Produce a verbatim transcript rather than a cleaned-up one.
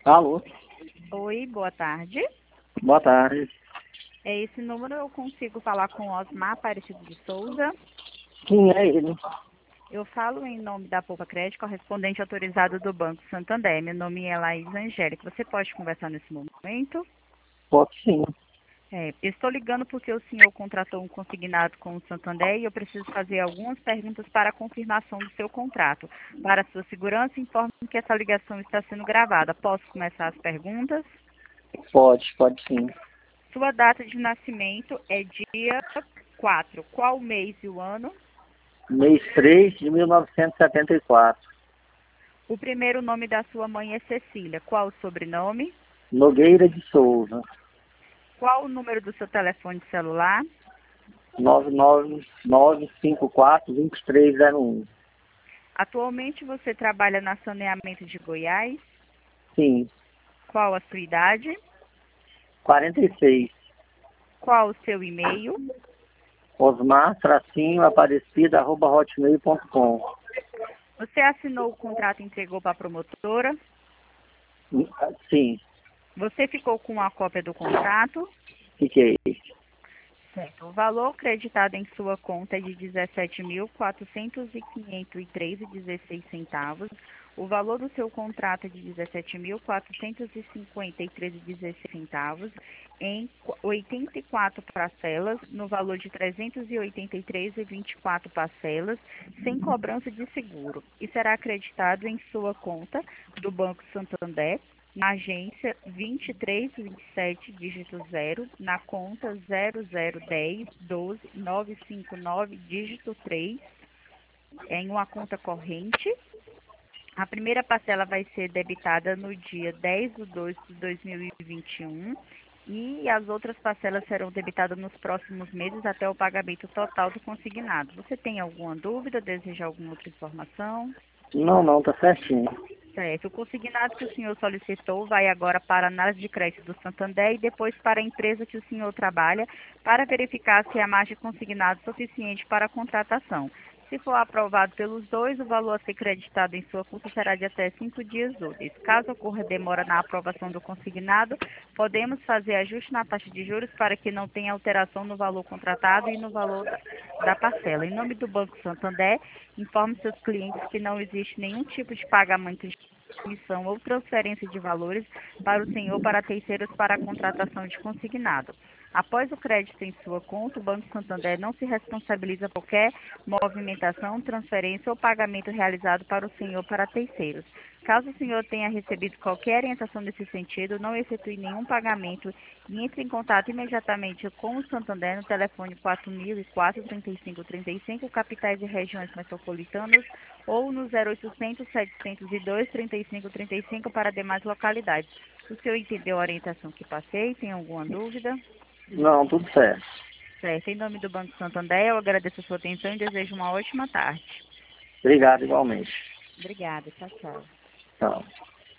Alô, Oi, boa tarde. boa tarde. É esse número eu consigo falar com Osmar Aparecido de Souza. Quem é ele? Eu falo em nome da Poupa Crédito, correspondente autorizado do Banco Santander. Meu nome é Laís Angélica. Você pode conversar nesse momento? Pode sim. É, estou ligando porque o senhor contratou um consignado com o Santander e eu preciso fazer algumas perguntas para a confirmação do seu contrato. Para sua segurança, informe que essa ligação está sendo gravada. Posso começar as perguntas? Pode, pode sim. Sua data de nascimento é dia quatro. Qual o mês e o ano? Mês três de mil novecentos e setenta e quatro. O primeiro nome da sua mãe é Cecília. Qual o sobrenome? Nogueira de Souza. Qual o número do seu telefone celular? nove nove nove cinco quatro, dois três zero um. Atualmente você trabalha na Saneamento de Goiás. Sim. Qual a sua idade? quarenta e seis. Qual o seu e-mail? Osmar, tracinho, aparecida, arroba hotmail ponto com. Você assinou o contrato e entregou para a promotora? Sim. Você ficou com a cópia do contrato? Fiquei. Certo. O valor creditado em sua conta é de dezessete mil quatrocentos e e três reais e dezesseis centavos. O valor do seu contrato é de dezessete mil quatrocentos e cinquenta e três reais e dezesseis centavos em oitenta e quatro parcelas, no valor de trezentos e oitenta e três reais e vinte e quatro parcelas, sem cobrança de seguro. E será acreditado em sua conta do Banco Santander, na agência vinte e três vinte e sete, dígito zero, na conta zero zero dez doze nove cinco nove, dígito três, em uma conta corrente. A primeira parcela vai ser debitada no dia dez de dois de dois mil e vinte e um e as outras parcelas serão debitadas nos próximos meses até o pagamento total do consignado. Você tem alguma dúvida, deseja alguma outra informação? Não, não, tá certinho. Certo. O consignado que o senhor solicitou vai agora para a análise de crédito do Santander e depois para a empresa que o senhor trabalha para verificar se há margem de consignado suficiente para a contratação. Se for aprovado pelos dois, o valor a ser creditado em sua conta será de até cinco dias úteis. Caso ocorra demora na aprovação do consignado, podemos fazer ajuste na taxa de juros para que não tenha alteração no valor contratado e no valor da, da parcela. Em nome do Banco Santander, informe seus clientes que não existe nenhum tipo de pagamento de emissão ou transferência de valores para o senhor para terceiros para a contratação de consignado. Após o crédito em sua conta, o Banco Santander não se responsabiliza por qualquer movimentação, transferência ou pagamento realizado para o senhor para terceiros. Caso o senhor tenha recebido qualquer orientação nesse sentido, não efetue nenhum pagamento e entre em contato imediatamente com o Santander no telefone quatro mil e quatro, trinta e cinco trinta e cinco, capitais e regiões metropolitanas, ou no zero oitocentos, setecentos e dois, trinta e cinco trinta e cinco para demais localidades. O senhor entendeu a orientação que passei? Tem alguma dúvida? Não, tudo certo. Certo. Em nome do Banco Santander, eu agradeço a sua atenção e desejo uma ótima tarde. Obrigado igualmente. Obrigada. Tchau, tchau. Tchau.